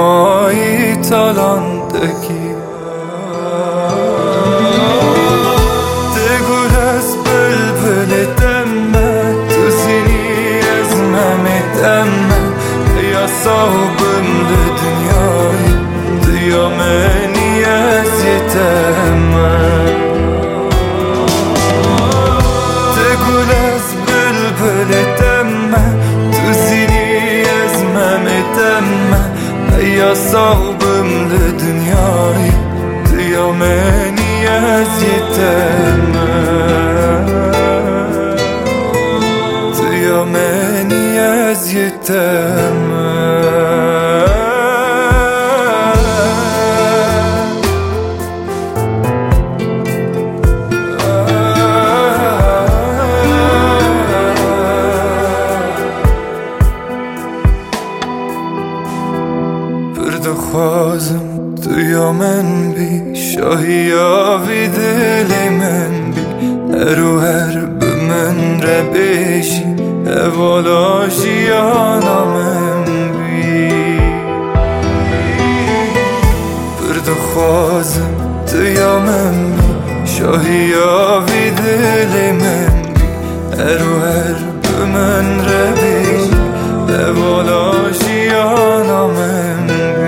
مایی تالاندگی دگول از بلبل دمه تو زینی از ممی دمه یا صاحبم لدنیای دیا منی از یتمه دگول از بلبل دمه تو زینی از ممی دمه یا صاحبم لدنیای دیا منی از یتمه دیا منی از یتمه خوازم تویا من بی شاهی آوی دلی من بی هرو هر به من ربیشی اولاشی آنا من بی برد خوازم تویا من بی شاهی آوی دلی من بی هرو هر به من ربیشی اولاشی آنا من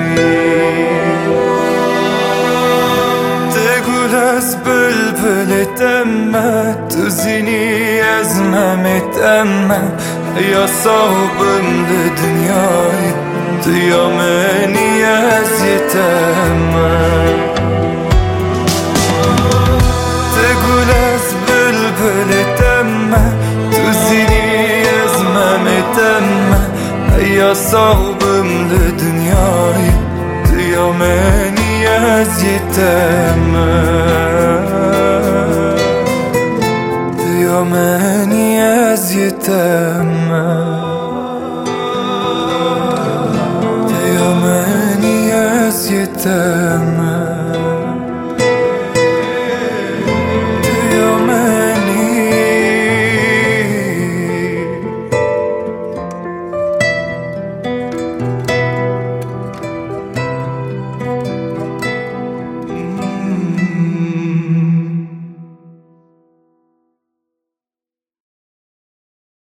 از بلبل دمه تو زینی از ممی دمه یا صاحبم لدنیای دیا منی از یتمه دگول از بلبل دمه تو زینی از ممی دمه یا صاحبم لدنیای دیا منی از یتمه دیا منی از یتمه